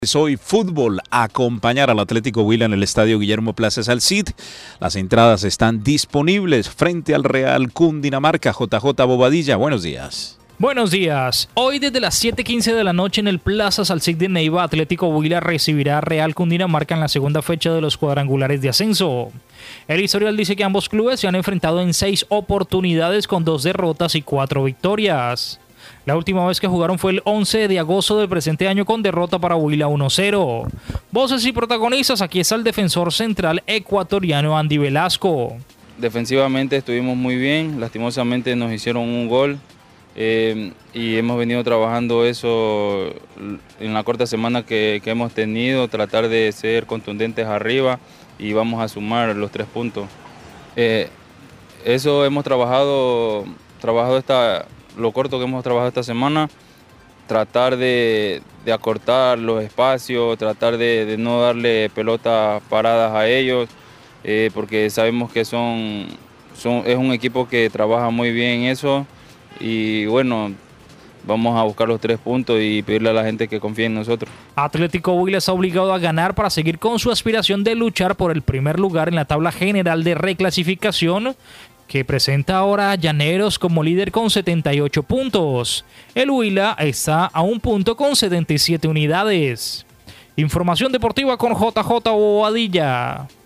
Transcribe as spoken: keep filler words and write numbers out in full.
Hoy fútbol, acompañar al Atlético Huila en el estadio Guillermo Plaza Salcid. Las entradas están disponibles frente al Real Cundinamarca. J J Bobadilla, buenos días. Buenos días. Hoy desde las siete quince de la noche en el Plaza Salcid de Neiva, Atlético Huila recibirá a Real Cundinamarca en la segunda fecha de los cuadrangulares de ascenso. El historial dice que ambos clubes se han enfrentado en seis oportunidades con dos derrotas y cuatro victorias. La última vez que jugaron fue el once de agosto del presente año con derrota para Huila uno cero. Voces y protagonistas, aquí está el defensor central ecuatoriano Andy Velasco. Defensivamente estuvimos muy bien, lastimosamente nos hicieron un gol eh, y hemos venido trabajando eso en la corta semana que, que hemos tenido, tratar de ser contundentes arriba y vamos a sumar los tres puntos. Eh, eso hemos trabajado, trabajado esta... lo corto que hemos trabajado esta semana, tratar de, de acortar los espacios, tratar de, de no darle pelotas paradas a ellos, eh, porque sabemos que son, son, es un equipo que trabaja muy bien eso y bueno, vamos a buscar los tres puntos y pedirle a la gente que confíe en nosotros. Atlético Huila está obligado a ganar para seguir con su aspiración de luchar por el primer lugar en la tabla general de reclasificación, que presenta ahora a Llaneros como líder con setenta y ocho puntos. El Huila está a un punto con setenta y siete unidades. Información deportiva con J J Bobadilla.